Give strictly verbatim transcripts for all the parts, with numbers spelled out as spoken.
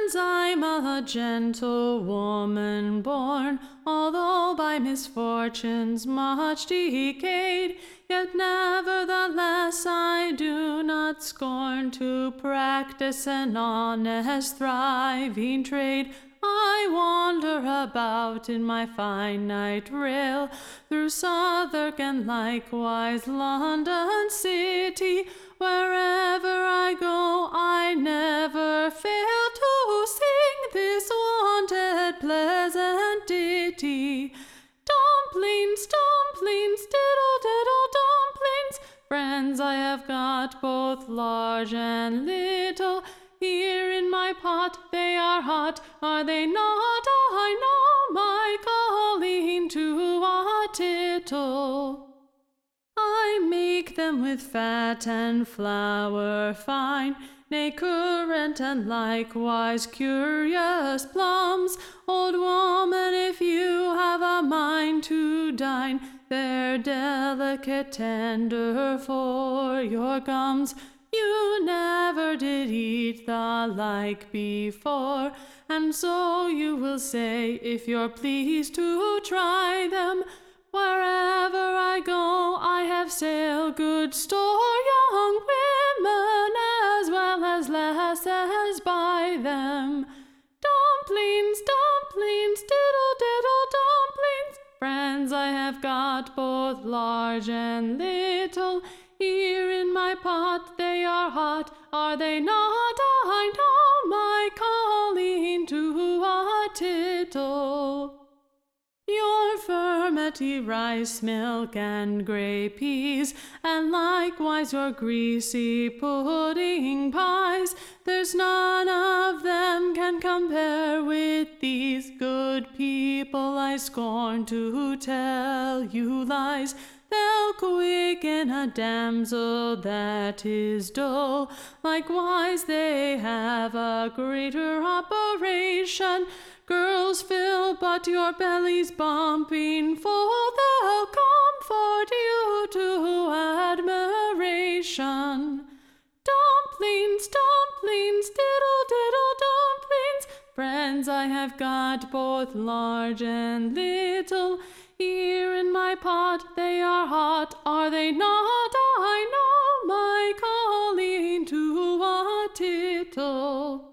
Friends, I'm a gentle woman born, although by misfortunes much decayed. Yet nevertheless I do not scorn to practice an honest, thriving trade. I wander about in my fine night rail through Southwark and likewise London city. Wherever I go, I never fail to sing this wonted pleasant ditty. Dumplings, dumplings, diddle diddle dumplings. Friends, I have got both large and little. Here in my pot they are hot, are they not? I know my calling to a tittle. I make them with fat and flour fine, nay currant and likewise curious plums. Old woman, if you have a mind to dine, they're delicate, tender for your gums. You never did eat the like before, and so you will say if you're pleased to try them. Wherever I go, I have sale good store, young women as well as lasses buy them. Dumplings, dumplings, diddle diddle dumplings. Friends, I have got both large and little. Here in my pot they are hot, are they not? I know my calling to a tittle. Your furmity, rice, milk, and grey peas, and likewise your greasy pudding pies, there's none of them can compare with these. Good people, I scorn to tell you lies. They'll quicken a damsel that is dull. Likewise they have a greater operation. Girls, fill but your belly's bumping full, they'll comfort you to admiration. Dumplings, dumplings, diddle diddle dumplings. Friends, I have got both large and little. Here in my pot they are hot, are they not? I know my calling to a tittle.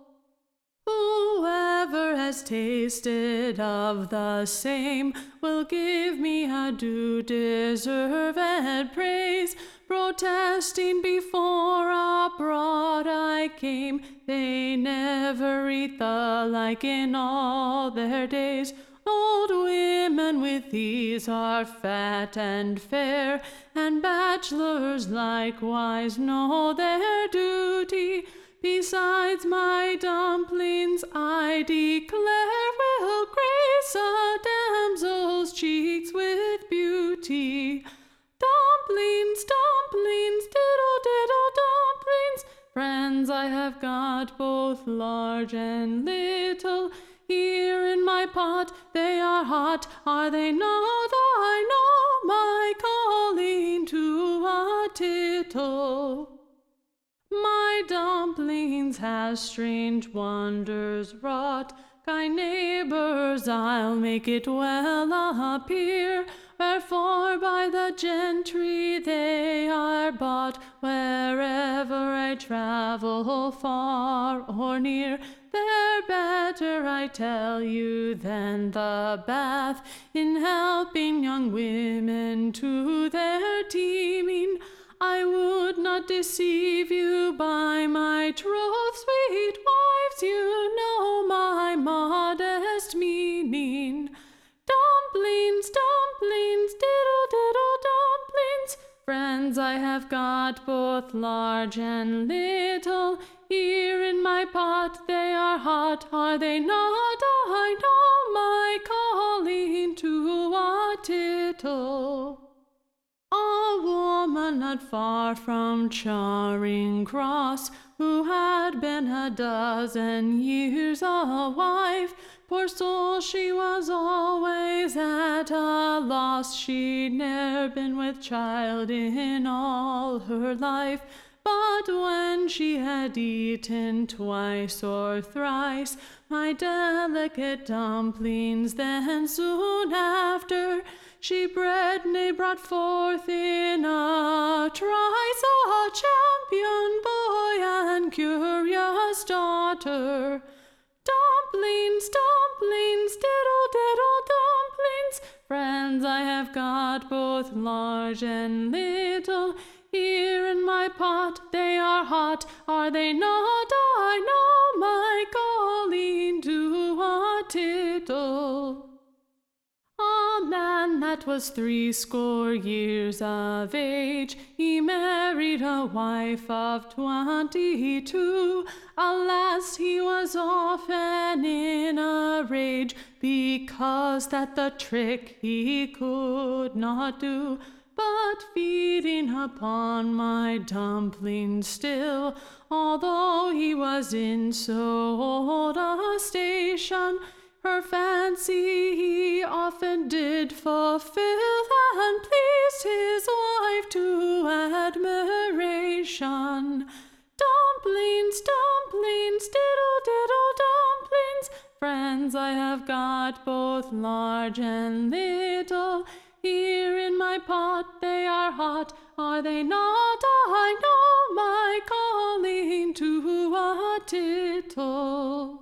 Whoever has tasted of the same will give me a due deserved praise, protesting before abroad I came, they never eat the like in all their days. Old women with these are fat and fair, and bachelors likewise know their duty. Besides, my dumplings, I declare, will grace a damsel's cheeks with beauty. Dumplings, dumplings, diddle diddle dumplings. Friends, I have got both large and little. Here in my pot they are hot, are they not? I know my calling to a tittle. My dumplings has strange wonders wrought. Kind neighbours, I'll make it well appear, wherefore by the gentry they are bought. Wherever I travel, far or near, they're better, I tell you, than the Bath, in helping young women to their teeming. I would not deceive you by my troth, sweet wives, you know my modest meaning. Dumplings, dumplings, diddle diddle dumplings. Friends, I have got both large and little. Here in my pot they are hot, are they not? I know my calling to a tittle. A woman not far from Charing Cross, who had been a dozen years a wife, poor soul, she was always at a loss. She'd ne'er been with child in all her life. But when she had eaten twice or thrice my delicate dumplings, then soon after she bread nay brought forth in a trice a champion boy and curious daughter. Dumplings, dumplings, diddle, diddle, dumplings, friends, I have got both large and little. Here in my pot they are hot, are they not? I know my calling to a tittle. A man that was threescore years of age, he married a wife of twenty-two. Alas, he was often in a rage, because that the trick he could not do, but feeding upon my dumplings still, although he was in so old a station. Her fancy he often did fulfill, and pleased his wife to admiration. Dumplings, dumplings, diddle, diddle, dumplings, friends, I have got both large and little. Here in my pot they are hot, are they not? I know my calling to a tittle.